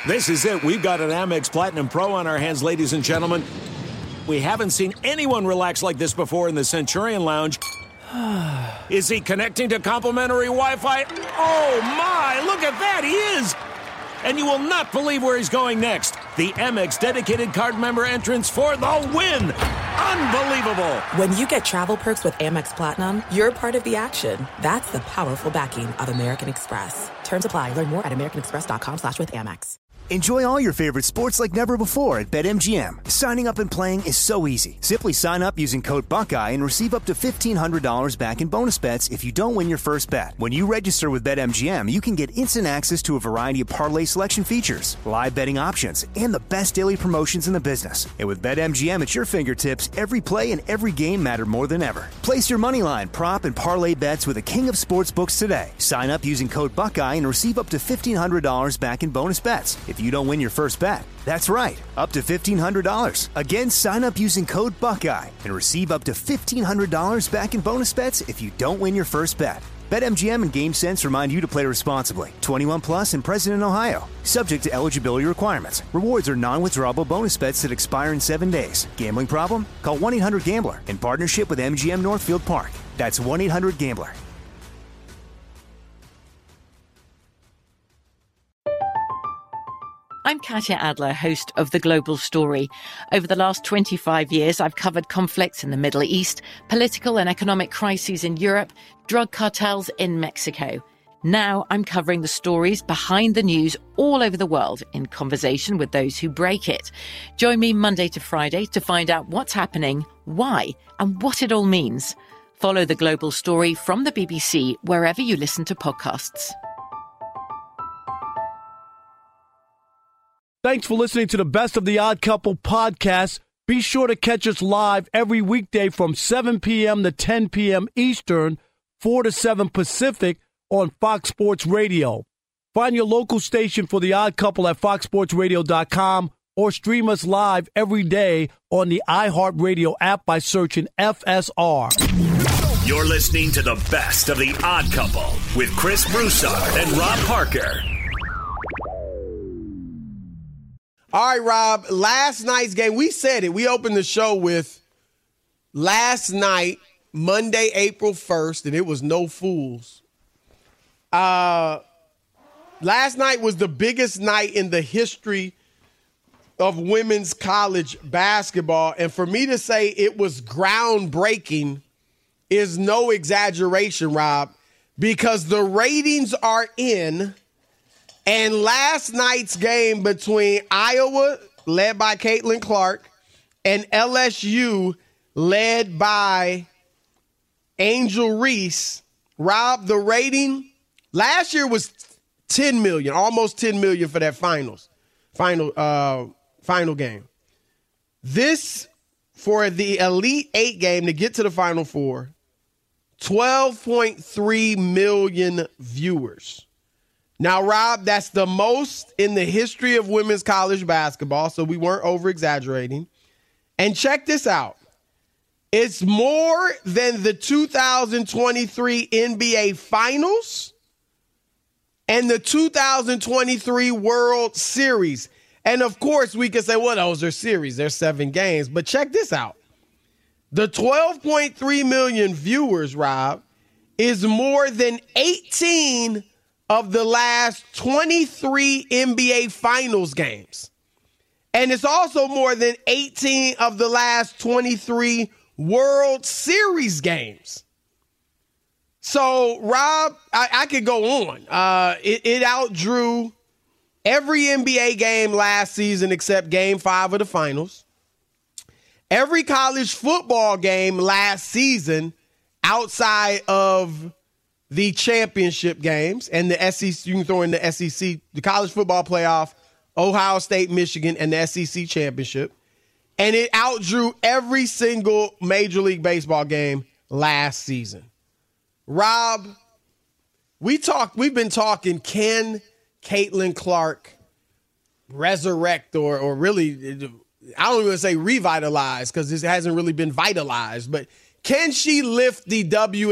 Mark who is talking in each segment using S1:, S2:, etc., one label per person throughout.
S1: This is it. We've got an Amex Platinum Pro on our hands, ladies and gentlemen. We haven't seen anyone relax like this before in the Centurion Lounge. Is he connecting to complimentary Wi-Fi? Oh, my. Look at that. He is. And you will not believe where he's going next. The Amex dedicated card member entrance for the win. Unbelievable.
S2: When you get travel perks with Amex Platinum, you're part of the action. That's the powerful backing of American Express. Terms apply. Learn more at americanexpress.com/withAmex.
S3: Enjoy all your favorite sports like never before at BetMGM. Signing up and playing is so easy. Simply sign up using code Buckeye and receive up to $1,500 back in bonus bets if you don't win your first bet. When you register with BetMGM, you can get instant access to a variety of parlay selection features, live betting options, and the best daily promotions in the business. And with BetMGM at your fingertips, every play and every game matter more than ever. Place your moneyline, prop, and parlay bets with the king of sportsbooks today. Sign up using code Buckeye and receive up to $1,500 back in bonus bets if you don't win your first bet. That's right, up to $1,500. Again, sign up using code Buckeye and receive up to $1,500 back in bonus bets if you don't win your first bet. BetMGM and GameSense remind you to play responsibly. 21 plus and present in Ohio. Subject to eligibility requirements. Rewards are non-withdrawable bonus bets that expire in 7 days. Gambling problem? Call 1-800-GAMBLER in partnership with MGM Northfield Park. That's 1-800-GAMBLER.
S4: I'm Katya Adler, host of The Global Story. Over the last 25 years, I've covered conflicts in the Middle East, political and economic crises in Europe, drug cartels in Mexico. Now I'm covering the stories behind the news all over the world in conversation with those who break it. Join me Monday to Friday to find out what's happening, why, and what it all means. Follow The Global Story from the BBC wherever you listen to podcasts.
S5: Thanks for listening to the Best of the Odd Couple podcast. Be sure to catch us live every weekday from 7 p.m. to 10 p.m. Eastern, 4 to 7 Pacific on Fox Sports Radio. Find your local station for The Odd Couple at foxsportsradio.com or stream us live every day on the iHeartRadio app by searching FSR.
S6: You're listening to the Best of the Odd Couple with Chris Broussard and Rob Parker.
S7: All right, Rob, last night's game, we said it. We opened the show with last night, Monday, April 1st, and it was no fools. Last night was the biggest night in the history of women's college basketball. And for me to say it was groundbreaking is no exaggeration, Rob, because the ratings are in. And last night's game between Iowa, led by Caitlin Clark, and LSU, led by Angel Reese, Rob, the rating last year was 10 million, almost 10 million for that final game. This, for the Elite Eight game to get to the Final Four, 12.3 million viewers. Now, Rob, that's the most in the history of women's college basketball, so we weren't over-exaggerating. And check this out. It's more than the 2023 NBA Finals and the 2023 World Series. And, of course, we could say, well, those are series. They're 7 games. But check this out. The 12.3 million viewers, Rob, is more than 18 of the last 23 NBA Finals games. And it's also more than 18 of the last 23 World Series games. So, Rob, I could go on. It outdrew every NBA game last season except Game 5 of the Finals. Every college football game last season outside of the championship games and the SEC, you can throw in the SEC, the college football playoff, Ohio State, Michigan, and the SEC championship. And it outdrew every single Major League Baseball game last season. Rob, we've been talking, can Caitlin Clark resurrect or really, I don't even say revitalize because this hasn't really been vitalized, but can she lift the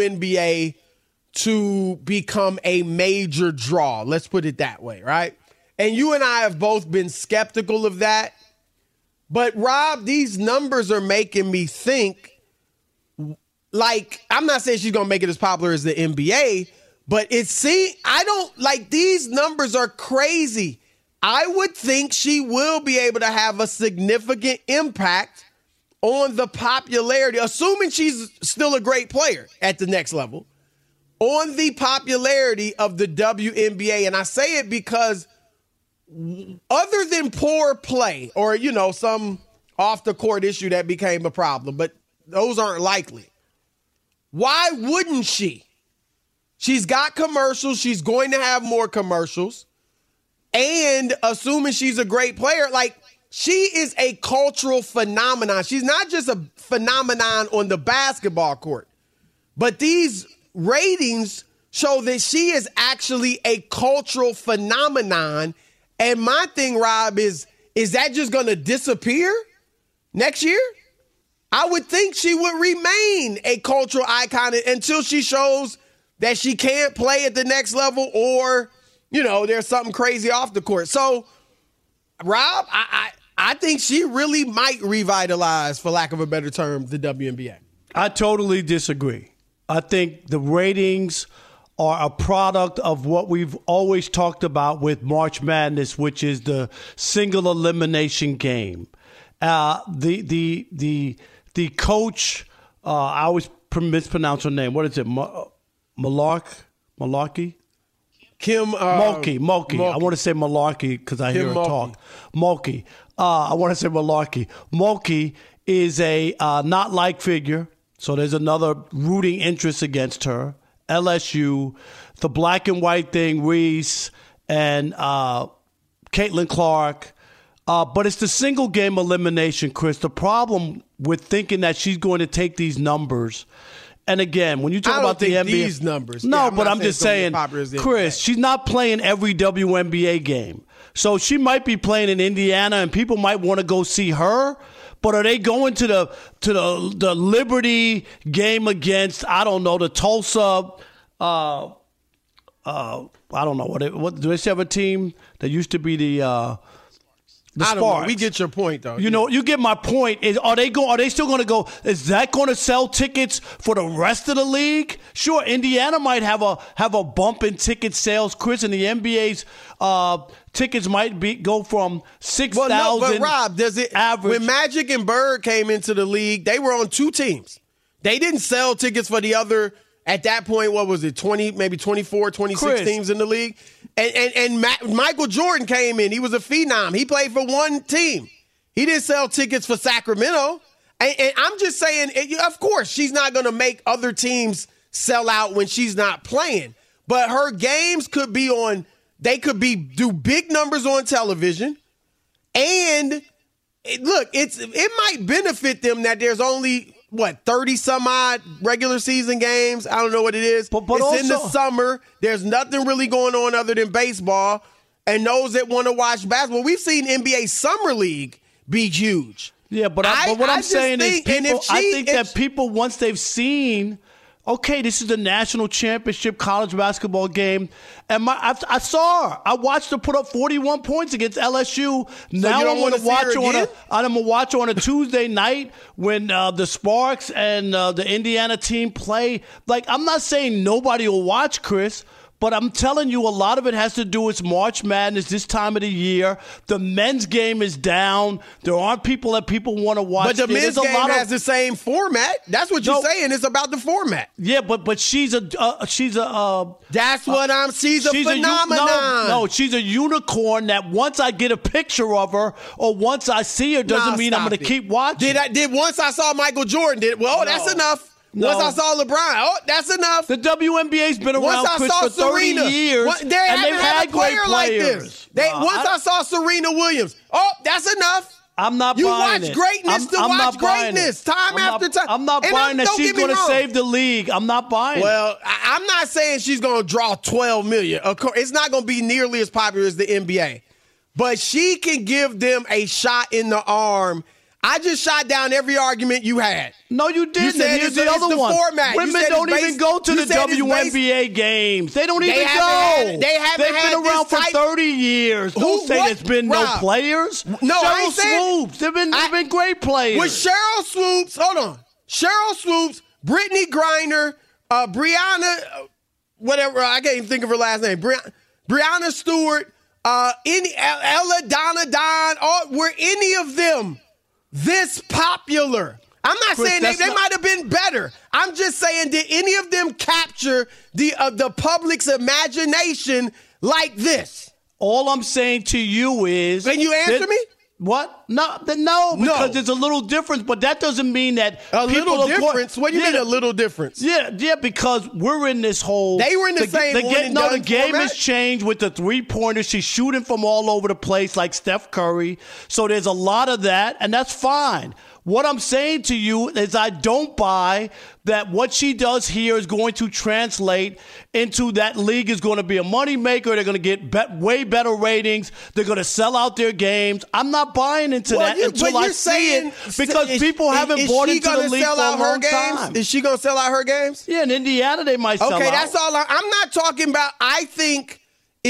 S7: WNBA to become a major draw? Let's put it that way, right? And you and I have both been skeptical of that. But, Rob, these numbers are making me think, like, I'm not saying she's going to make it as popular as the NBA, but these numbers are crazy. I would think she will be able to have a significant impact on the popularity, assuming she's still a great player at the next level, on the popularity of the WNBA. And I say it because other than poor play or, some off-the-court issue that became a problem, but those aren't likely, why wouldn't she? She's got commercials. She's going to have more commercials. And assuming she's a great player, she is a cultural phenomenon. She's not just a phenomenon on the basketball court, but these ratings show that she is actually a cultural phenomenon. And my thing, Rob, is that just going to disappear next year? I would think she would remain a cultural icon until she shows that she can't play at the next level or, there's something crazy off the court. So, Rob, I think she really might revitalize, for lack of a better term, the WNBA.
S5: I totally disagree. I think the ratings are a product of what we've always talked about with March Madness, which is the single elimination game. The coach, I always mispronounce her name. What is it? Malarkey?
S7: Kim
S5: Mulkey. I want to say Malarkey because I hear her talk. Mulkey. I want to say Malarkey. Mulkey is a not-like figure, so there's another rooting interest against her. LSU, the black and white thing, Reese and Caitlin Clark. But it's the single game elimination, Chris. The problem with thinking that she's going to take these numbers. And again, when you talk about the NBA,
S7: these numbers.
S5: No,
S7: yeah,
S5: but I'm just saying, Chris, she's not playing every WNBA game. So she might be playing in Indiana, and people might want to go see her. But are they going to the Liberty game against, I don't know, the Tulsa? I don't know what do they have a team that used to be the
S7: I don't know. We get your point, though.
S5: You get my point. Are they still going to go? Is that going to sell tickets for the rest of the league? Sure, Indiana might have a bump in ticket sales, Chris, and the NBA's tickets might go from 6,000.
S7: Well, no, but Rob, does it
S5: average?
S7: When Magic and Bird came into the league, they were on two teams. They didn't sell tickets for the other. At that point, what was it, 20, maybe 24, 26
S5: Chris.
S7: teams in the league? And Michael Jordan came in. He was a phenom. He played for one team. He didn't sell tickets for Sacramento. And I'm just saying, of course, she's not going to make other teams sell out when she's not playing. But her games could be on, do big numbers on television. And look, it might benefit them that there's only 30 some odd regular season games. I don't know what it is. But it's also in the summer. There's nothing really going on other than baseball. And those that want to watch basketball, we've seen NBA Summer League be huge.
S5: Yeah, but what I'm saying is people, once they've seen, okay, this is the national championship college basketball game, and I saw her. I watched her put up 41 points against LSU. Now I want to watch her I'm going to watch her on a Tuesday night when the Sparks and the Indiana team play. I'm not saying nobody will watch, Chris, but I'm telling you, a lot of it has to do with March Madness this time of the year. The men's game is down. There aren't people that people want to watch.
S7: But the men's game has the same format. That's what you're saying. It's about the format.
S5: Yeah, but she's a She's a
S7: phenomenon.
S5: No, she's a unicorn that once I get a picture of her or once I see her doesn't mean I'm going to keep watching.
S7: Did once I saw Michael Jordan? That's enough. No. Once I saw LeBron, that's enough.
S5: The WNBA's been around, Chris, for 30 years, and they've had great players.
S7: Like this. I saw Serena Williams, that's enough.
S5: I'm not buying it.
S7: You watch greatness to watch greatness time after time.
S5: I'm not buying that she's going to save the league. I'm not buying it.
S7: Well, I'm not saying she's going to draw 12 million. Of course, it's not going to be nearly as popular as the NBA. But she can give them a shot in the arm. I just shot down every argument you had.
S5: No, you didn't.
S7: You said
S5: Here's the other one.
S7: Format.
S5: Women don't even go to the WNBA games. They don't even go. They've been around for 30 years. Don't say there's been no players.
S7: No, I ain't
S5: saying. Swoops. They've been great players.
S7: With Cheryl Swoops, hold on. Cheryl Swoops, Brittany Griner, Brianna, whatever. I can't even think of her last name. Brianna Stewart, Ella Donna Don. Were any of them this popular? I'm not saying they might have been better. I'm just saying, did any of them capture the public's imagination like this?
S5: All I'm saying to you is...
S7: Can you answer me?
S5: What? No, because there's a little difference, but that doesn't mean that
S7: a little difference. What do you mean a little difference?
S5: Yeah, because we're in this whole.
S7: They were in the same.
S5: The game has changed with the 3-pointers. She's shooting from all over the place like Steph Curry. So there's a lot of that, and that's fine. What I'm saying to you is I don't buy that what she does here is going to translate into that league is going to be a moneymaker. They're going to get way better ratings. They're going to sell out their games. I'm not buying into that until I see it because people haven't bought into the league for a long time.
S7: Is she going to sell out her games?
S5: Yeah, in Indiana they might sell out.
S7: Okay, that's all. I'm not talking about. I think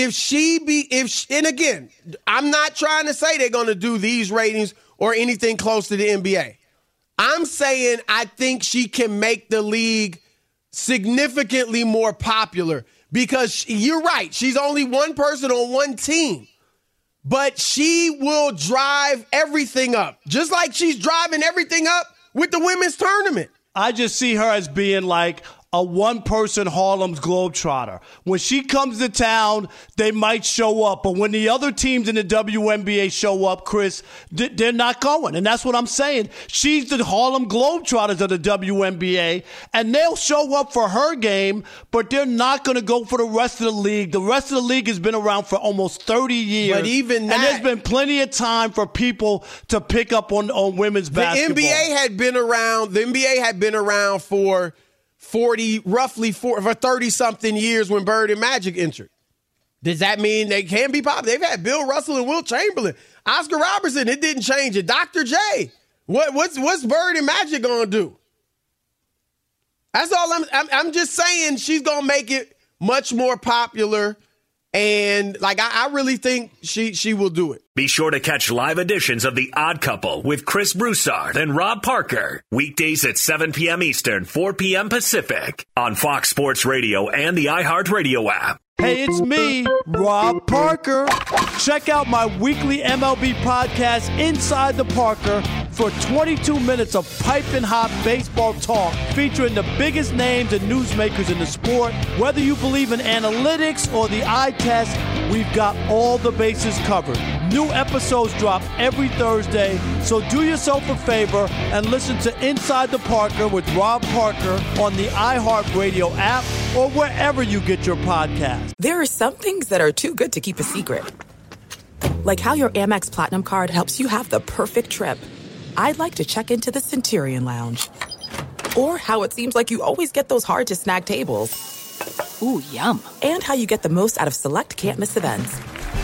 S7: and again, I'm not trying to say they're going to do these ratings or anything close to the NBA. I'm saying I think she can make the league significantly more popular because you're right. She's only one person on one team, but she will drive everything up, just like she's driving everything up with the women's tournament.
S5: I just see her as being like a one-person Harlem's Globetrotter. When she comes to town, they might show up. But when the other teams in the WNBA show up, Chris, they're not going. And that's what I'm saying. She's the Harlem Globetrotters of the WNBA, and they'll show up for her game, but they're not going to go for the rest of the league. The rest of the league has been around for almost 30 years.
S7: But even that,
S5: and there's been plenty of time for people to pick up on women's basketball.
S7: The NBA had been around for 30-something years when Bird and Magic entered. Does that mean they can be popular? They've had Bill Russell and Wilt Chamberlain. Oscar Robertson, it didn't change it. Dr. J. What's Bird and Magic going to do? That's all I'm just saying she's going to make it much more popular. And I really think she will do it.
S6: Be sure to catch live editions of The Odd Couple with Chris Broussard and Rob Parker. Weekdays at 7 p.m. Eastern, 4 p.m. Pacific on Fox Sports Radio and the iHeartRadio app.
S5: Hey, it's me, Rob Parker. Check out my weekly MLB podcast, Inside the Parker, for 22 minutes of piping hot baseball talk featuring the biggest names and newsmakers in the sport. Whether you believe in analytics or the eye test, we've got all the bases covered. New episodes drop every Thursday, so do yourself a favor and listen to Inside the Parker with Rob Parker on the iHeartRadio app or wherever you get your podcasts.
S2: There are some things that are too good to keep a secret. Like how your Amex Platinum card helps you have the perfect trip. I'd like to check into the Centurion Lounge. Or how it seems like you always get those hard-to-snag tables.
S4: Ooh, yum.
S2: And how you get the most out of select can't-miss events.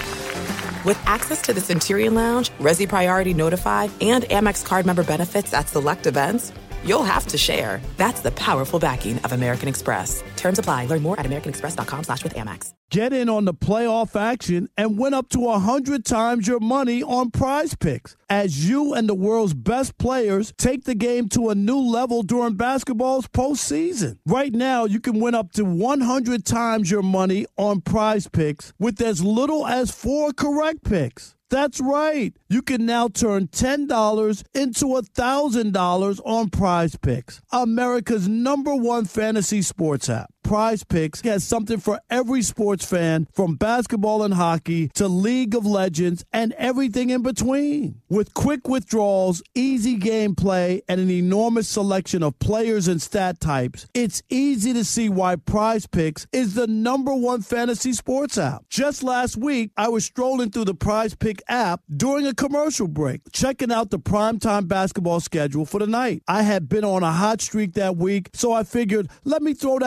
S2: With access to the Centurion Lounge, Resi Priority Notified, and Amex card member benefits at select events, you'll have to share. That's the powerful backing of American Express. Terms apply. Learn more at americanexpress.com/withAmex.
S5: Get in on the playoff action and win up to 100 times your money on Prize Picks as you and the world's best players take the game to a new level during basketball's postseason. Right now, you can win up to 100 times your money on Prize Picks with as little as 4 correct picks. That's right. You can now turn $10 into $1,000 on Prize Picks, America's #1 fantasy sports app. Prize Picks has something for every sports fan, from basketball and hockey to League of Legends and everything in between. With quick withdrawals, easy gameplay, and an enormous selection of players and stat types, it's easy to see why Prize Picks is the #1 fantasy sports app. Just last week, I was strolling through the Prize Pick app during a commercial break, checking out the primetime basketball schedule for the night. I had been on a hot streak that week, so I figured, let me throw down $10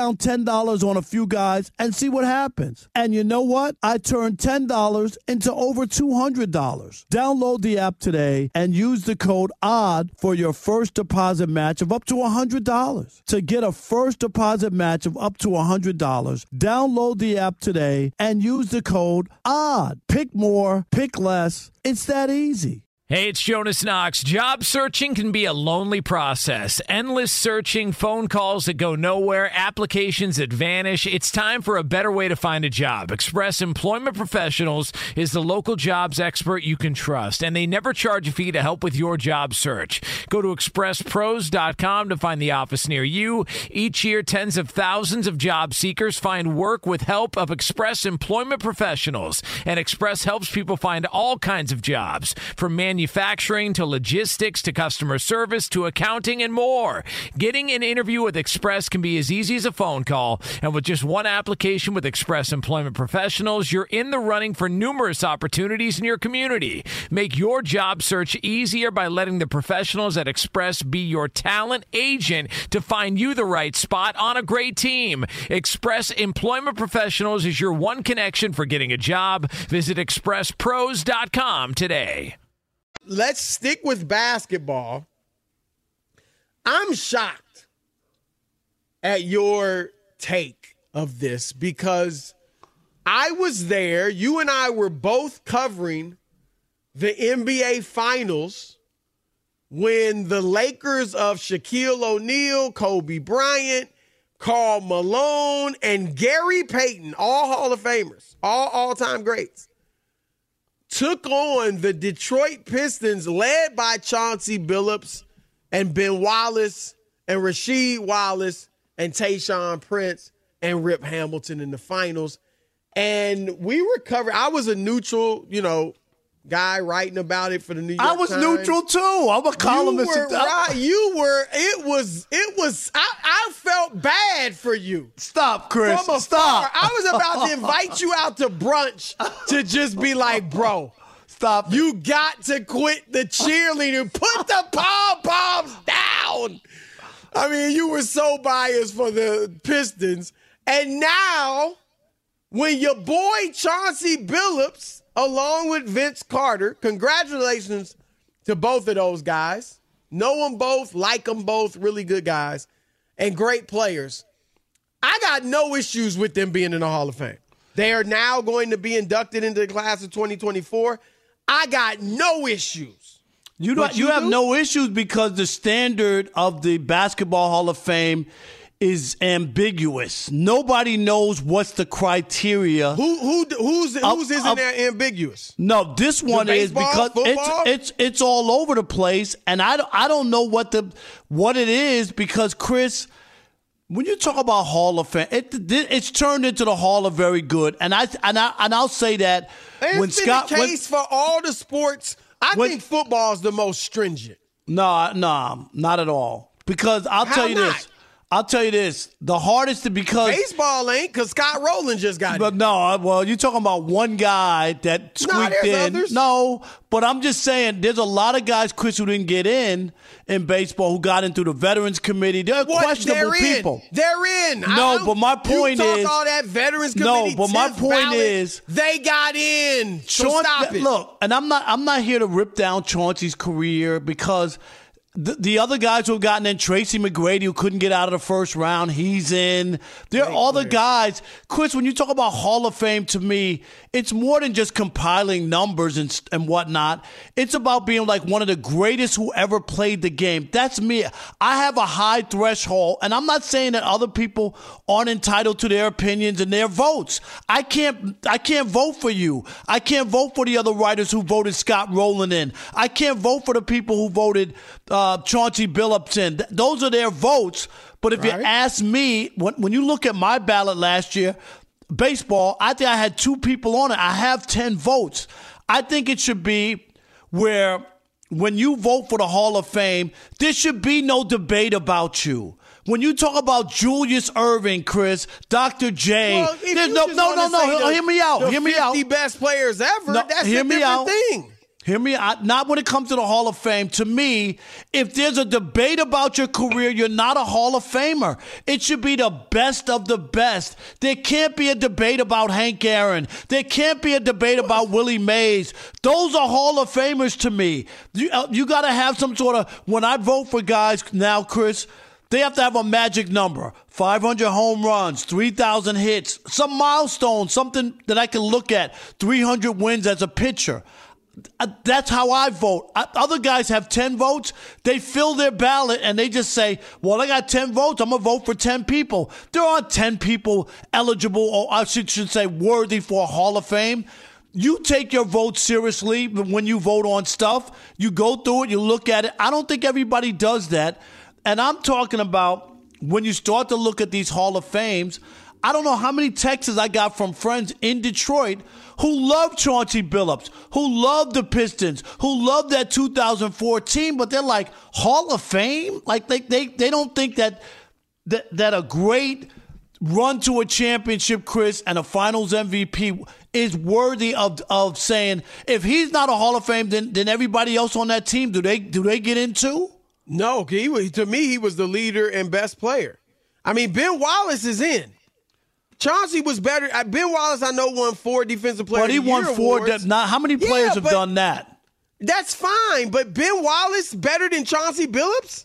S5: $10 on a few guys and see what happens. And you know what? I turned $10 into over $200. Download the app today and use the code ODD for your first deposit match of up to $100. To get a first deposit match of up to $100, download the app today and use the code ODD. Pick more, pick less. It's that easy.
S8: Hey, it's Jonas Knox. Job searching can be a lonely process. Endless searching, phone calls that go nowhere, applications that vanish. It's time for a better way to find a job. Express Employment Professionals is the local jobs expert you can trust, and they never charge a fee to help with your job search. Go to expresspros.com to find the office near you. Each year, tens of thousands of job seekers find work with help of Express Employment Professionals, and Express helps people find all kinds of jobs, from manufacturing to logistics to customer service to accounting and more. Getting an interview with Express can be as easy as a phone call, and with just one application with Express Employment Professionals, you're in the running for numerous opportunities in your community. Make your job search easier by letting the professionals at Express be your talent agent to find you the right spot on a great team. Express Employment Professionals is your one connection for getting a job. Visit expresspros.com today.
S7: Let's stick with basketball. I'm shocked at your take of this because I was there. You and I were both covering the NBA Finals when the Lakers of Shaquille O'Neal, Kobe Bryant, Karl Malone, and Gary Payton, all Hall of Famers, all all-time greats, took on the Detroit Pistons led by Chauncey Billups and Ben Wallace and Rasheed Wallace and Tayshaun Prince and Rip Hamilton in the finals. And we were covering, I was a neutral, guy writing about it for the New York Times.
S5: I was neutral too. I'm a columnist.
S7: I felt bad for you.
S5: Stop, Chris.
S7: From afar,
S5: Stop.
S7: I was about to invite you out to brunch to just be like, bro,
S5: stop.
S7: You got to quit the cheerleading. Put the pom-poms down. I mean, you were so biased for the Pistons. And now, when your boy Chauncey Billups, along with Vince Carter, congratulations to both of those guys. Know them both, like them both, really good guys, and great players. I got no issues with them being in the Hall of Fame. They are now going to be inducted into the class of 2024. I got no issues.
S5: You have no issues because the standard of the Basketball Hall of Fame is ambiguous. Nobody knows what's the criteria.
S7: Who's isn't there ambiguous?
S5: No, this one is because
S7: football?
S5: it's all over the place, and I don't know what it is because Chris, when you talk about Hall of Fame, it's turned into the Hall of Very Good, and I'll say that when Scott,
S7: been the case for all the sports. I think football is the most stringent.
S5: No, not at all. Because I'll tell you this. The hardest because
S7: baseball ain't because Scott Rowland just got
S5: but
S7: it.
S5: No, well, you're talking about one guy that squeaked in.
S7: Others.
S5: No, but I'm just saying there's a lot of guys, Chris, who didn't get in baseball who got in through the Veterans Committee. They're questionable people.
S7: They're in.
S5: No, but my point is,
S7: you talk all that Veterans Committee.
S5: No, but my point is,
S7: they got in. So stop it.
S5: Look, and I'm not here to rip down Chauncey's career because the other guys who have gotten in, Tracy McGrady, who couldn't get out of the first round, he's in. There are other guys. Chris, when you talk about Hall of Fame, to me, it's more than just compiling numbers and whatnot. It's about being like one of the greatest who ever played the game. That's me. I have a high threshold, and I'm not saying that other people aren't entitled to their opinions and their votes. I can't vote for you. I can't vote for the other writers who voted Scott Rowland in. I can't vote for the people who voted Chauncey Billups in. Those are their votes. But if you ask me, when you look at my ballot last year, baseball, I think I had 2 people on it. I have 10 votes. I think it should be where when you vote for the Hall of Fame, there should be no debate about you. When you talk about Julius Erving, Chris, Dr. J,
S7: well,
S5: no. Hear me out.
S7: The 50 best players ever. That's a different thing.
S5: Hear me out. Not when it comes to the Hall of Fame. To me, if there's a debate about your career, you're not a Hall of Famer. It should be the best of the best. There can't be a debate about Hank Aaron. There can't be a debate about Willie Mays. Those are Hall of Famers to me. You got to have some sort of, when I vote for guys now, Chris, they have to have a magic number. 500 home runs, 3,000 hits, some milestone, something that I can look at. 300 wins as a pitcher. That's how I vote. Other guys have 10 votes. They fill their ballot and they just say, well, I got 10 votes. I'm going to vote for 10 people. There aren't 10 people eligible, or I should say worthy for a Hall of Fame. You take your vote seriously when you vote on stuff. You go through it. You look at it. I don't think everybody does that. And I'm talking about when you start to look at these Hall of Fames, I don't know how many texts I got from friends in Detroit who love Chauncey Billups, who love the Pistons, who love that 2014, but they're like, Hall of Fame? Like they don't think that a great run to a championship, Chris, and a finals MVP is worthy of saying, if he's not a Hall of Fame, then everybody else on that team, do they get into?
S7: No, to me, he was the leader and best player. I mean, Ben Wallace is in. Chauncey was better. Ben Wallace, I know, won 4 Defensive Player of the Year
S5: awards. But he won 4. How many players have done that?
S7: That's fine, but Ben Wallace better than Chauncey Billups?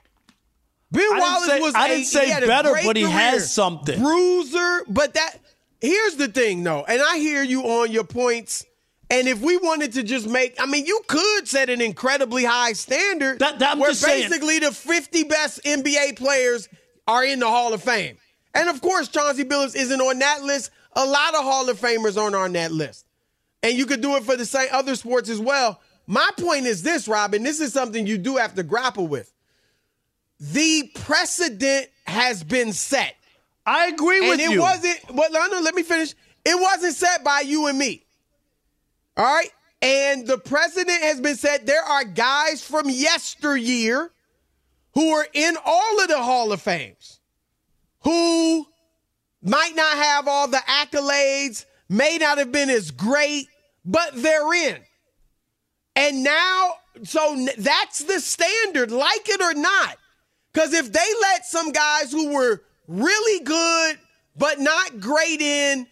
S5: I didn't say better, but he has something.
S7: Bruiser, but here's the thing, though, and I hear you on your points. And if we wanted to just you could set an incredibly high standard where basically the 50 best NBA players are in the Hall of Fame. And, of course, Chauncey Billups isn't on that list. A lot of Hall of Famers aren't on that list. And you could do it for the same other sports as well. My point is this, Robin. This is something you do have to grapple with. The precedent has been set.
S5: I agree with you.
S7: And it wasn't – let me finish. It wasn't set by you and me. All right? And the precedent has been set. There are guys from yesteryear who are in all of the Hall of Fames who might not have all the accolades, may not have been as great, but they're in. And now, so that's the standard, like it or not. Because if they let some guys who were really good but not great in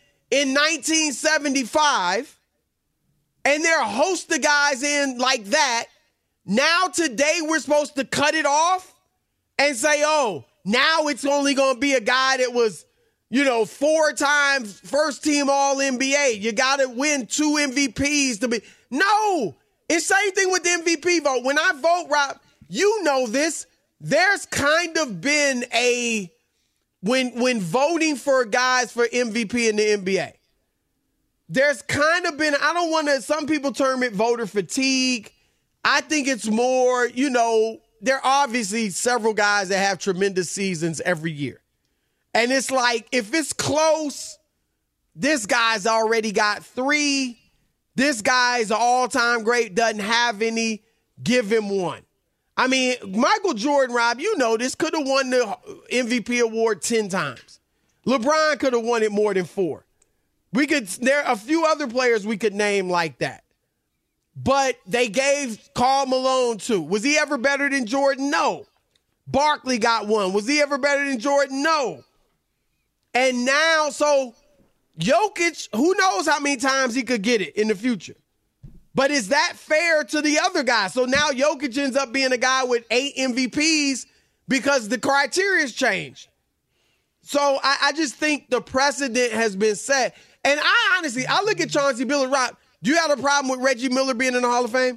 S7: 1975, and there are a host of guys in like that, now today we're supposed to cut it off and say, oh, now it's only going to be a guy that was, 4 times first team All-NBA. You got to win 2 MVPs to be. No, it's same thing with the MVP vote. When I vote, Rob, you know this. There's kind of been when voting for guys for MVP in the NBA, there's kind of been, I don't want to, some people term it voter fatigue. I think it's more, there are obviously several guys that have tremendous seasons every year. And it's like, if it's close, this guy's already got 3. This guy's an all-time great, doesn't have any, give him 1. I mean, Michael Jordan, Rob, you know this, could have won the MVP award 10 times. LeBron could have won it more than 4. There are a few other players we could name like that. But they gave Karl Malone 2. Was he ever better than Jordan? No. Barkley got 1. Was he ever better than Jordan? No. And now, so Jokic, who knows how many times he could get it in the future. But is that fair to the other guys? So now Jokic ends up being a guy with 8 MVPs because the criteria's changed. So I just think the precedent has been set. And I honestly look at Chauncey Billups. Rob, do you have a problem with Reggie Miller being in the Hall of Fame?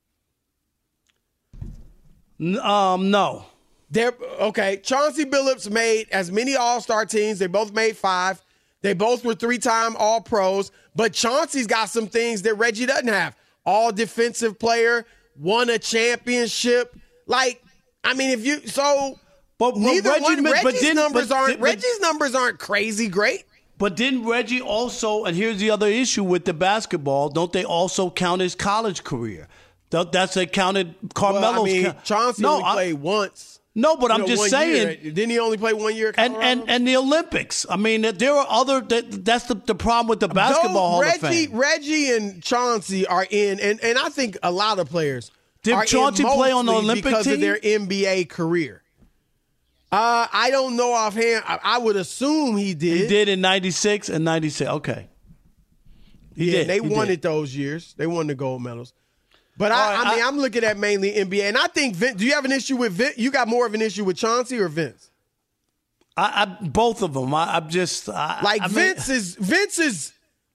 S5: No.
S7: Okay, Chauncey Billups made as many All-Star teams. They both made 5. They both were 3-time All-Pros. But Chauncey's got some things that Reggie doesn't have. All-defensive player, won a championship. But Reggie's numbers aren't crazy great.
S5: But didn't Reggie also, and here's the other issue with the basketball, don't they also count his college career? That's they counted Carmelo's.
S7: Chauncey only played once.
S5: No, but I'm just saying.
S7: Didn't he only play 1 year at Colorado?
S5: And the Olympics. I mean, there are other. That's the problem with the basketball Hall of Fame.
S7: Reggie and Chauncey are in, and I think a lot of players
S5: did Chauncey play on the Olympic
S7: because
S5: team?
S7: Of their NBA career. I don't know offhand. I would assume he did.
S5: He did in 96 and 97. Okay. He did.
S7: They won it those years. They won the gold medals. But I'm looking at mainly NBA, and I think Vince. Do you have an issue with Vince? You got more of an issue with Chauncey or Vince?
S5: Both of them.
S7: Vince is.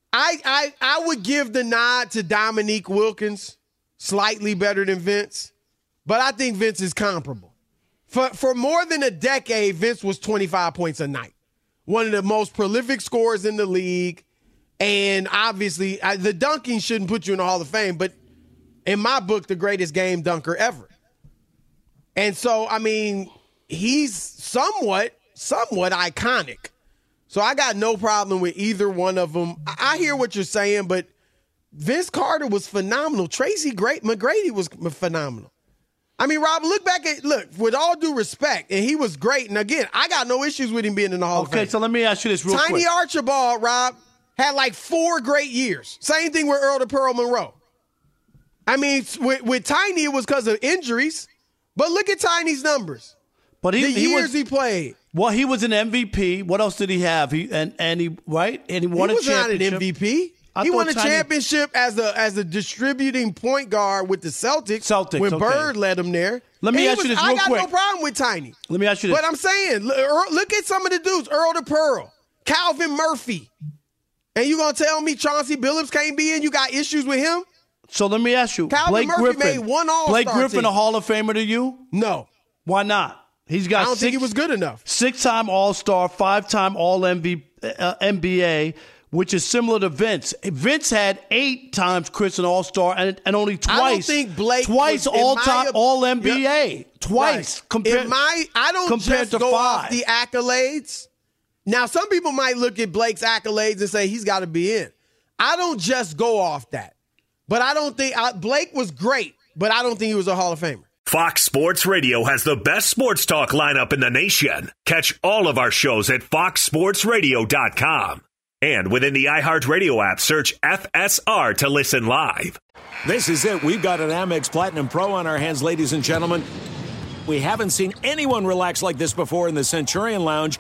S7: I would give the nod to Dominique Wilkins, slightly better than Vince, but I think Vince is comparable. For more than a decade, Vince was 25 points a night, one of the most prolific scorers in the league, and obviously the dunking shouldn't put you in the Hall of Fame, but in my book, the greatest game dunker ever. And so, I mean, he's somewhat iconic. So I got no problem with either one of them. I hear what you're saying, but Vince Carter was phenomenal. Tracy McGrady was phenomenal. I mean, Rob, look, with all due respect, and he was great. And again, I got no issues with him being in the Hall of Fame.
S5: Okay, so let me ask you this real quick.
S7: Tiny Archibald, Rob, had like 4 great years. Same thing with Earl the Pearl Monroe. I mean, with Tiny, it was because of injuries. But look at Tiny's numbers.
S5: But
S7: he played.
S5: Well, he was an MVP. What else did he have? He won a championship.
S7: He was not an MVP. He won a championship as a distributing point guard with the Celtics when Bird led him there.
S5: Let me ask you this real quick.
S7: I got no problem with Tiny.
S5: Let me ask you this.
S7: But I'm saying, look at some of the dudes. Earl the Pearl, Calvin Murphy. And you going to tell me Chauncey Billups can't be in? You got issues with him?
S5: So let me ask you,
S7: Calvin Murphy made one All-Star
S5: Blake Griffin
S7: team.
S5: A Hall of Famer to you?
S7: No.
S5: Why not? He's got
S7: I don't think he was good enough.
S5: 6-time All-Star, 5-time All-NBA, which is similar to Vince. Vince had 8 times Chris an All-Star and only twice.
S7: I don't think Blake
S5: twice all-time All-NBA.
S7: Yep.
S5: Twice.
S7: Right. I don't just go off the accolades. Now, some people might look at Blake's accolades and say he's got to be in. I don't just go off that. But I don't think Blake was great, but I don't think he was a Hall of Famer.
S6: Fox Sports Radio has the best sports talk lineup in the nation. Catch all of our shows at foxsportsradio.com. And within the iHeartRadio app, search FSR to listen live.
S1: This is it. We've got an Amex Platinum Pro on our hands, ladies and gentlemen. We haven't seen anyone relax like this before in the Centurion Lounge.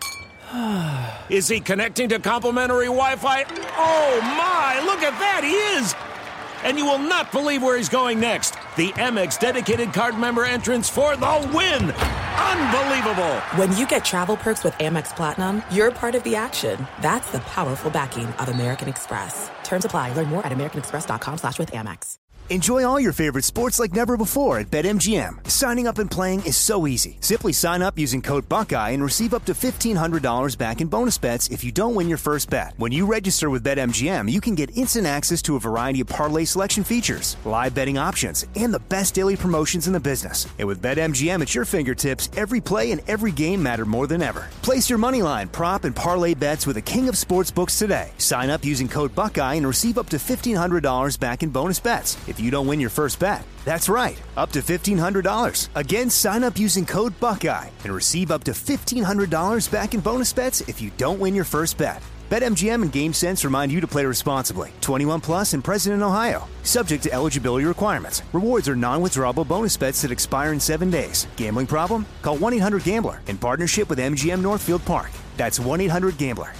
S1: Is he connecting to complimentary Wi-Fi? Oh, my. Look at that. He is. And you will not believe where he's going next. The Amex dedicated card member entrance for the win. Unbelievable.
S2: When you get travel perks with Amex Platinum, you're part of the action. That's the powerful backing of American Express. Terms apply. Learn more at americanexpress.com/withAmex.
S3: Enjoy all your favorite sports like never before at BetMGM. Signing up and playing is so easy. Simply sign up using code Buckeye and receive up to $1,500 back in bonus bets if you don't win your first bet. When you register with BetMGM, you can get instant access to a variety of parlay selection features, live betting options, and the best daily promotions in the business. And with BetMGM at your fingertips, every play and every game matter more than ever. Place your moneyline, prop, and parlay bets with the king of sportsbooks today. Sign up using code Buckeye and receive up to $1,500 back in bonus bets if you don't win your first bet. That's right, up to $1,500. Again, sign up using code Buckeye and receive up to $1,500 back in bonus bets if you don't win your first bet. BetMGM and GameSense remind you to play responsibly. 21 plus and present in Ohio. Subject to eligibility requirements. Rewards are non-withdrawable bonus bets that expire in 7 days. Gambling problem? Call 1-800-GAMBLER in partnership with MGM Northfield Park. That's 1-800-GAMBLER.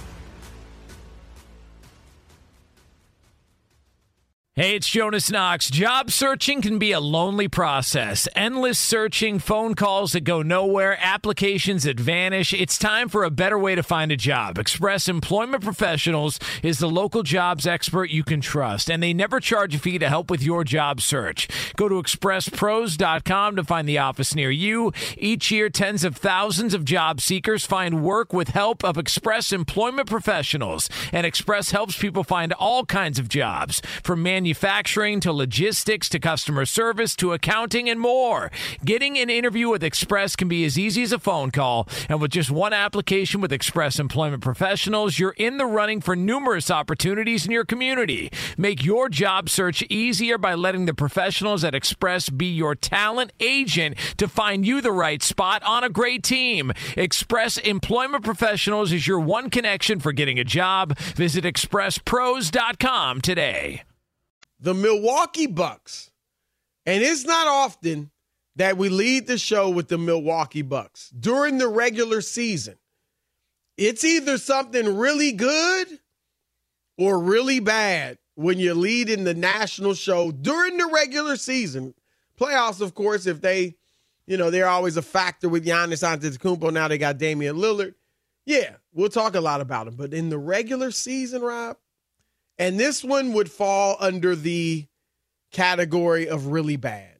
S8: Hey, it's Jonas Knox. Job searching can be a lonely process. Endless searching, phone calls that go nowhere, applications that vanish. It's time for a better way to find a job. Express Employment Professionals is the local jobs expert you can trust, and they never charge a fee to help with your job search. Go to expresspros.com to find the office near you. Each year, tens of thousands of job seekers find work with help of Express Employment Professionals, and Express helps people find all kinds of jobs, from manufacturing to logistics to customer service to accounting and more. Getting an interview with Express can be as easy as a phone call. And with just one application with Express Employment Professionals, you're in the running for numerous opportunities in your community. Make your job search easier by letting the professionals at Express be your talent agent to find you the right spot on a great team. Express Employment Professionals is your one connection for getting a job. Visit expresspros.com today.
S7: The Milwaukee Bucks. And it's not often that we lead the show with the Milwaukee Bucks. During the regular season, it's either something really good or really bad when you're leading the national show during the regular season. Playoffs, of course, if they, they're always a factor with Giannis Antetokounmpo. Now they got Damian Lillard. Yeah, we'll talk a lot about him. But in the regular season, Rob, and this one would fall under the category of really bad.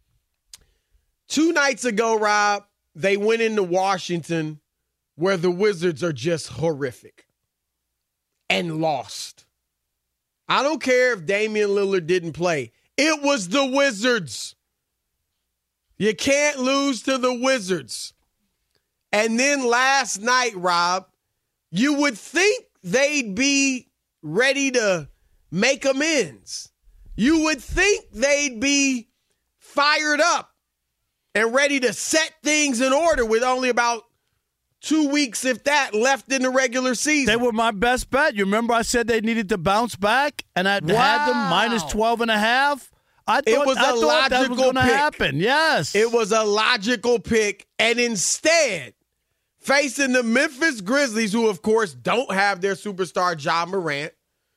S7: 2 nights ago, Rob, they went into Washington where the Wizards are just horrific and lost. I don't care if Damian Lillard didn't play. It was the Wizards. You can't lose to the Wizards. And then last night, Rob, you would think they'd be ready to make amends. You would think they'd be fired up and ready to set things in order with only about 2 weeks, if that, left in the regular season.
S5: They were my best bet. You remember I said they needed to bounce back, and I had them minus 12.5. I thought that was going to happen. Yes.
S7: It was a logical pick, and instead, facing the Memphis Grizzlies, who, of course, don't have their superstar Ja Morant,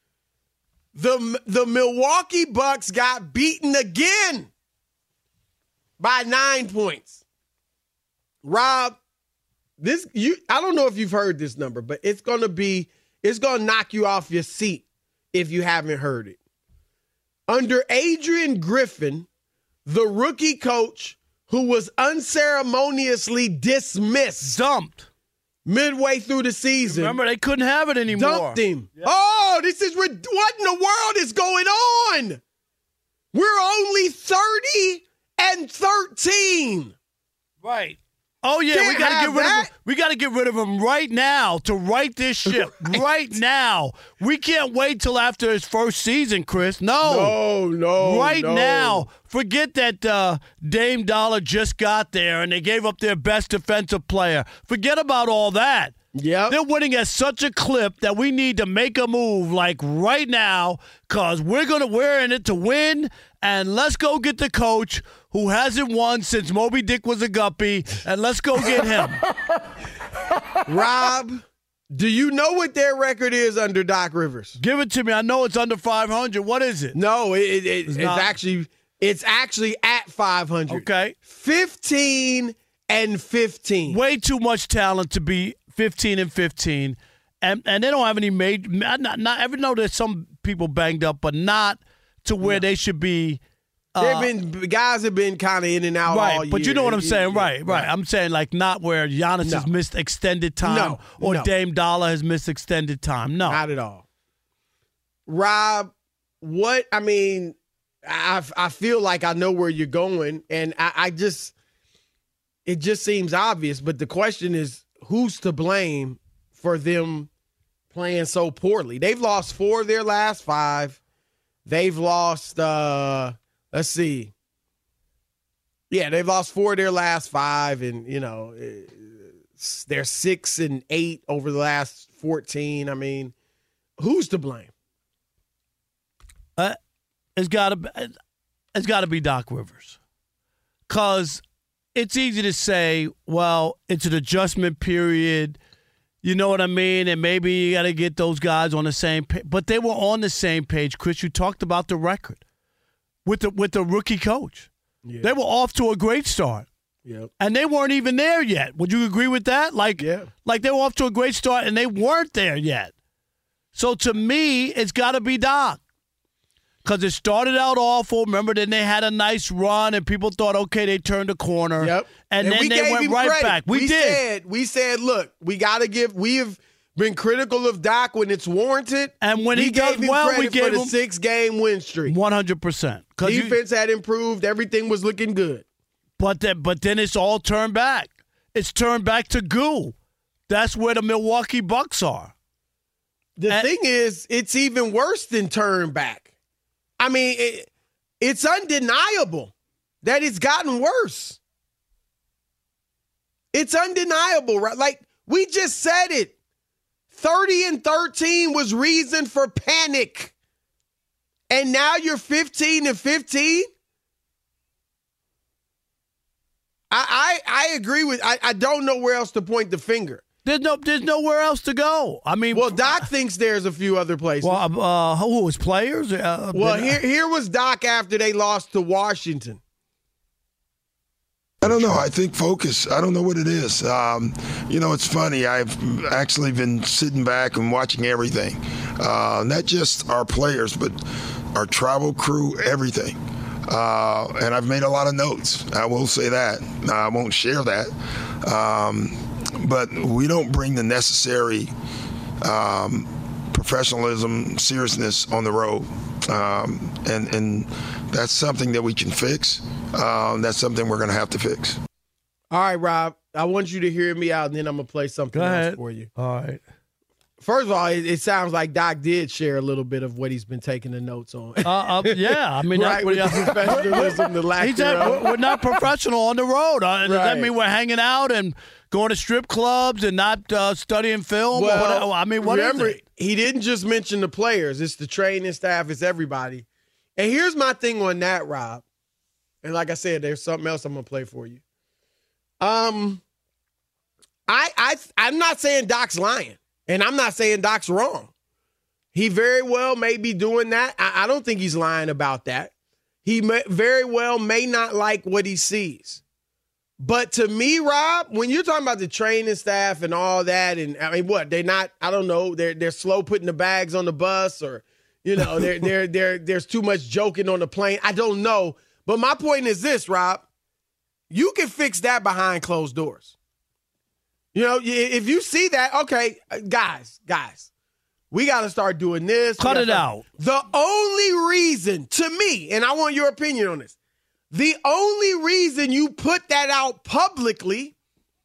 S7: the Milwaukee Bucks got beaten again by 9 points. Rob, I don't know if you've heard this number, but it's going to knock you off your seat if you haven't heard it. Under Adrian Griffin, the rookie coach who was unceremoniously dumped midway through the season.
S5: Remember, they couldn't have it anymore.
S7: Dumped him. Yep. Oh, what in the world is going on? We're only 30-13.
S5: Right. Oh yeah, we got to get rid of him right now to right this ship. Right now. We can't wait till after his first season, Chris. No. Right now. Forget that Dame Dollar just got there and they gave up their best defensive player. Forget about all that.
S7: Yep.
S5: They're winning at such a clip that we need to make a move like right now because we're in it to win, and let's go get the coach who hasn't won since Moby Dick was a guppy, and let's go get him.
S7: Rob, do you know what their record is under Doc Rivers?
S5: Give it to me. I know it's under 500. What is it?
S7: No, it's actually at 500.
S5: Okay.
S7: 15-15.
S5: Way too much talent to be 15-15, and they don't have any major. Not ever know there's some people banged up, but not to where they should be.
S7: Guys have been kind of in and out all year.
S5: But you know what I'm saying, right? I'm saying like not where Giannis has missed extended time or Dame Dollar has missed extended time. No,
S7: not at all. Rob, I feel like I know where you're going, and it just seems obvious. But the question is, who's to blame for them playing so poorly? They've lost 4 of their last 5. They've lost, let's see. Yeah, they've lost 4 of their last 5, and, they're 6-8 over the last 14. I mean, who's to blame?
S5: It's got to be Doc Rivers. Because it's easy to say, well, it's an adjustment period. You know what I mean? And maybe you got to get those guys on the same page. But they were on the same page, Chris. You talked about the record with the rookie coach. Yeah. They were off to a great start.
S7: Yep.
S5: And they weren't even there yet. Would you agree with that? Like they were off to a great start and they weren't there yet. So to me, it's got to be Doc. Because it started out awful. Remember, then they had a nice run, and people thought, okay, they turned a corner.
S7: Yep.
S5: And then they went right back. We did.
S7: We said, look, we have been critical of Doc when it's warranted.
S5: And when he
S7: gave
S5: does
S7: him
S5: well,
S7: credit
S5: we gave
S7: for the
S5: him
S7: 6-game win streak.
S5: 100%.
S7: Defense had improved. Everything was looking good.
S5: But then it's all turned back. It's turned back to goo. That's where the Milwaukee Bucks are.
S7: The thing is, it's even worse than turned back. I mean, it's undeniable that it's gotten worse. It's undeniable, right? Like, we just said it. 30-13 was reason for panic. And now you're 15-15? I agree with I don't know where else to point the finger.
S5: There's nowhere else to go. I mean,
S7: well, Doc thinks there's a few other places.
S5: Well, who was players?
S7: Here was Doc after they lost to Washington.
S9: I don't know. I think focus. I don't know what it is. It's funny. I've actually been sitting back and watching everything. Not just our players, but our travel crew, everything. And I've made a lot of notes. I will say that. I won't share that. But we don't bring the necessary professionalism, seriousness on the road. And that's something that we can fix. That's something we're going to have to fix.
S7: All right, Rob. I want you to hear me out, and then I'm going to play something else for you.
S5: All right.
S7: First of all, it sounds like Doc did share a little bit of what he's been taking the notes on.
S5: Yeah, I mean,
S7: right, with the professionalism, the lack thereof.
S5: We're not professional on the road. Does that mean we're hanging out and going to strip clubs and not studying film?
S7: Well,
S5: what
S7: remember,
S5: is it?
S7: He didn't just mention the players. It's the training staff. It's everybody. And here's my thing on that, Rob. And like I said, there's something else I'm going to play for you. I'm not saying Doc's lying. And I'm not saying Doc's wrong. He very well may be doing that. I don't think he's lying about that. He very well may not like what he sees. But to me, Rob, when you're talking about the training staff and all that, and I mean, what, they're not, I don't know, they're slow putting the bags on the bus, or, there's too much joking on the plane. I don't know. But my point is this, Rob. You can fix that behind closed doors. If you see that, okay, guys, we got to start doing this.
S5: Cut it out.
S7: The only reason, to me, and I want your opinion on this, the only reason you put that out publicly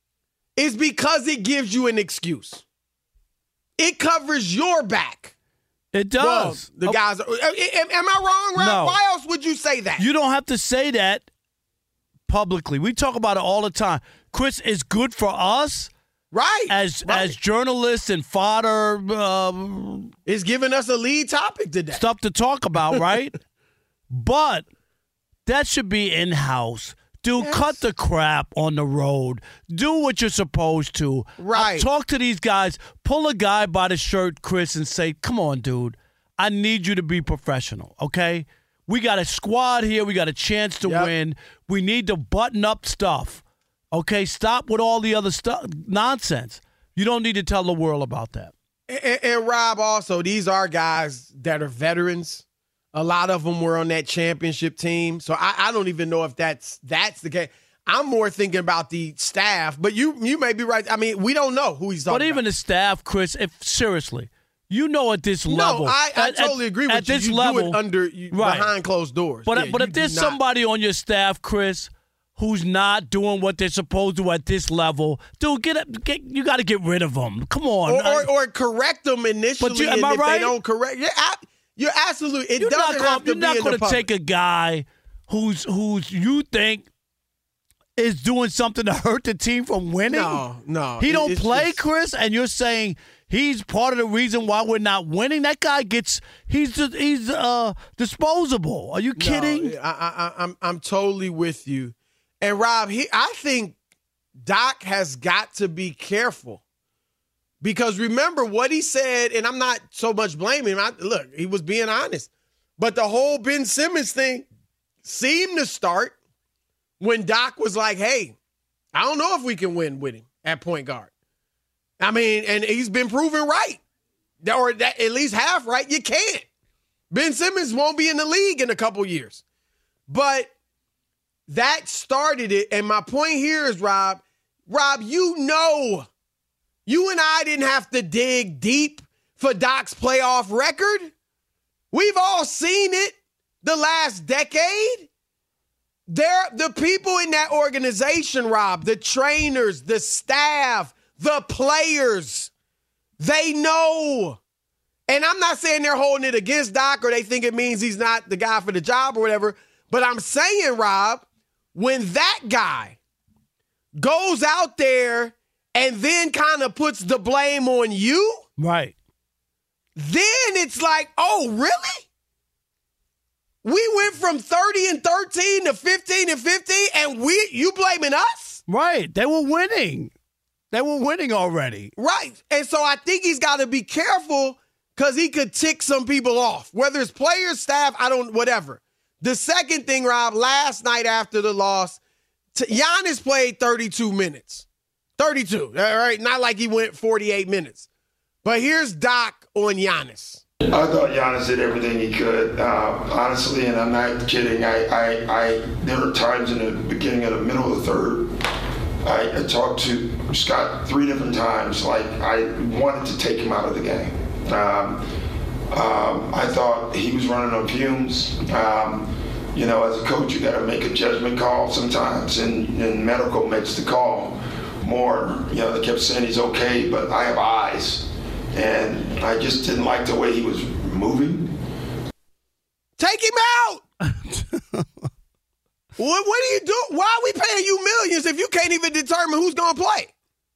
S7: is because it gives you an excuse. It covers your back.
S5: It does.
S7: Well, the guys, am I wrong, Rob?
S5: No.
S7: Why else would you say that?
S5: You don't have to say that publicly. We talk about it all the time. Chris, it's good for us.
S7: Right.
S5: As journalists and fodder.
S7: It's giving us a lead topic today.
S5: Stuff to talk about, right? But that should be in-house. Dude, cut the crap on the road. Do what you're supposed to.
S7: Right.
S5: Talk to these guys. Pull a guy by the shirt, Chris, and say, come on, dude. I need you to be professional, okay? We got a squad here. We got a chance to win. We need to button up stuff. Okay, stop with all the other stuff nonsense. You don't need to tell the world about that.
S7: And Rob, also, these are guys that are veterans. A lot of them were on that championship team. So I don't even know if that's the case. I'm more thinking about the staff, but you may be right. I mean, we don't know who he's talking about.
S5: But even the staff, Chris, seriously, at this level.
S7: No, I totally agree with you.
S5: At this
S7: you
S5: level,
S7: do it behind closed doors.
S5: But if there's somebody on your staff, Chris, who's not doing what they're supposed to at this level, dude, you got to get rid of them. Come on.
S7: Or correct them initially.
S5: But am I right?
S7: They don't correct. You're absolutely.
S5: You're not going to take a guy who's you think is doing something to hurt the team from winning.
S7: No.
S5: He don't play, Chris, and you're saying he's part of the reason why we're not winning. That guy he's disposable. Are you kidding?
S7: No, I'm totally with you. And Rob, I think Doc has got to be careful. Because remember what he said, and I'm not so much blaming him. Look, he was being honest. But the whole Ben Simmons thing seemed to start when Doc was like, hey, I don't know if we can win with him at point guard. I mean, and he's been proven right. Or that, at least half right. You can't. Ben Simmons won't be in the league in a couple years. But that started it. And my point here is, Rob, you know You and I didn't have to dig deep for Doc's playoff record. We've all seen it the last decade. The people in that organization, Rob, the trainers, the staff, the players, they know. And I'm not saying they're holding it against Doc or they think it means he's not the guy for the job or whatever. But I'm saying, Rob, when that guy goes out there and then kind of puts the blame on you,
S5: right?
S7: Then it's like, oh, really? We went from 30-13 to 15-15, and you blaming us?
S5: Right. They were winning. They were winning already.
S7: Right. And so I think he's got to be careful because he could tick some people off, whether it's players, staff, whatever. The second thing, Rob, last night after the loss, Giannis played 32 minutes. 32, all right? Not like he went 48 minutes. But here's Doc on Giannis.
S9: I thought Giannis did everything he could, honestly, and I'm not kidding. There were times in the beginning of the middle of the third, I talked to Scott 3 different times, like I wanted to take him out of the game. I thought he was running on fumes. As a coach, you got to make a judgment call sometimes, and medical makes the call more. They kept saying he's okay, but I have eyes. And I just didn't like the way he was moving.
S7: Take him out! What are you doing? Why are we paying you millions if you can't even determine who's going to play?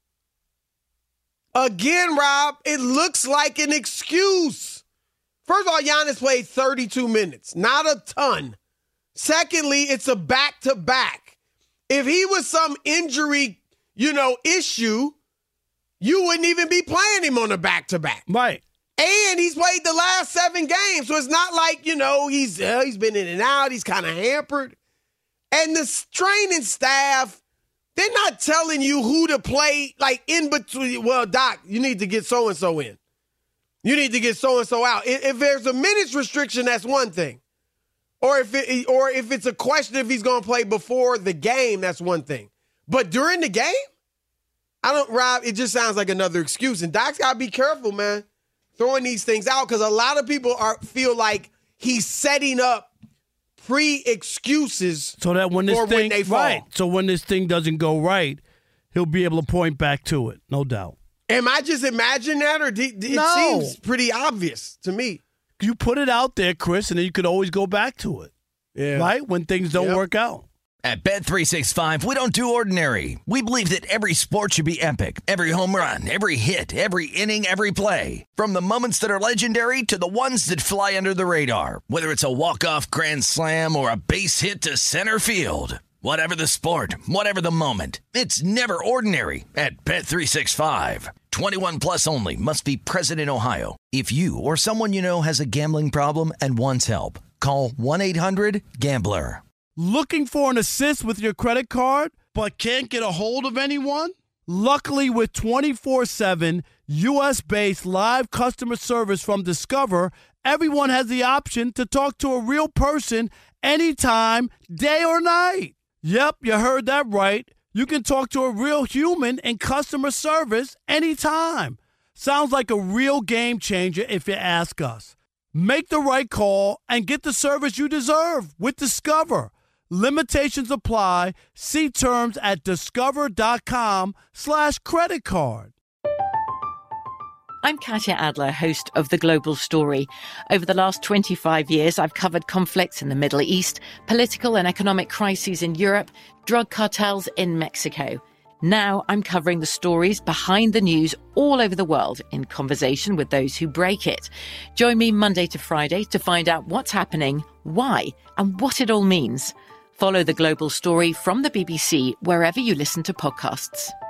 S7: Again, Rob, it looks like an excuse. First of all, Giannis played 32 minutes. Not a ton. Secondly, it's a back-to-back. If he was some injury, issue, you wouldn't even be playing him on a back-to-back.
S5: Right.
S7: And he's played the last 7 games, so it's not like, he's been in and out. He's kind of hampered. And the training staff, they're not telling you who to play, like, in between. Well, Doc, you need to get so-and-so in. You need to get so-and-so out. If there's a minutes restriction, that's one thing. Or if it's a question if he's going to play before the game, that's one thing. But during the game? Rob, it just sounds like another excuse. And Doc's got to be careful, man, throwing these things out because a lot of people feel like he's setting up pre-excuses
S5: so that when
S7: they fall.
S5: Right. So when this thing doesn't go right, he'll be able to point back to it, no doubt.
S7: Am I just imagining that, or it seems pretty obvious to me?
S5: You put it out there, Chris, and then you could always go back to it.
S7: Yeah.
S5: Right? When things don't work out.
S10: At Bet365, we don't do ordinary. We believe that every sport should be epic. Every home run, every hit, every inning, every play. From the moments that are legendary to the ones that fly under the radar. Whether it's a walk-off grand slam or a base hit to center field. Whatever the sport, whatever the moment. It's never ordinary at Bet365. 21 plus only. Must be present in Ohio. If you or someone you know has a gambling problem and wants help, call 1-800-GAMBLER.
S5: Looking for an assist with your credit card, but can't get a hold of anyone? Luckily, with 24/7 U.S.-based live customer service from Discover, everyone has the option to talk to a real person anytime, day or night. Yep, you heard that right. You can talk to a real human in customer service anytime. Sounds like a real game changer if you ask us. Make the right call and get the service you deserve with Discover. Limitations apply. See terms at discover.com/credit card.
S4: I'm Katya Adler, host of The Global Story. Over the last 25 years, I've covered conflicts in the Middle East, political and economic crises in Europe, drug cartels in Mexico. Now I'm covering the stories behind the news all over the world in conversation with those who break it. Join me Monday to Friday to find out what's happening, why, and what it all means. Follow The Global Story from the BBC wherever you listen to podcasts.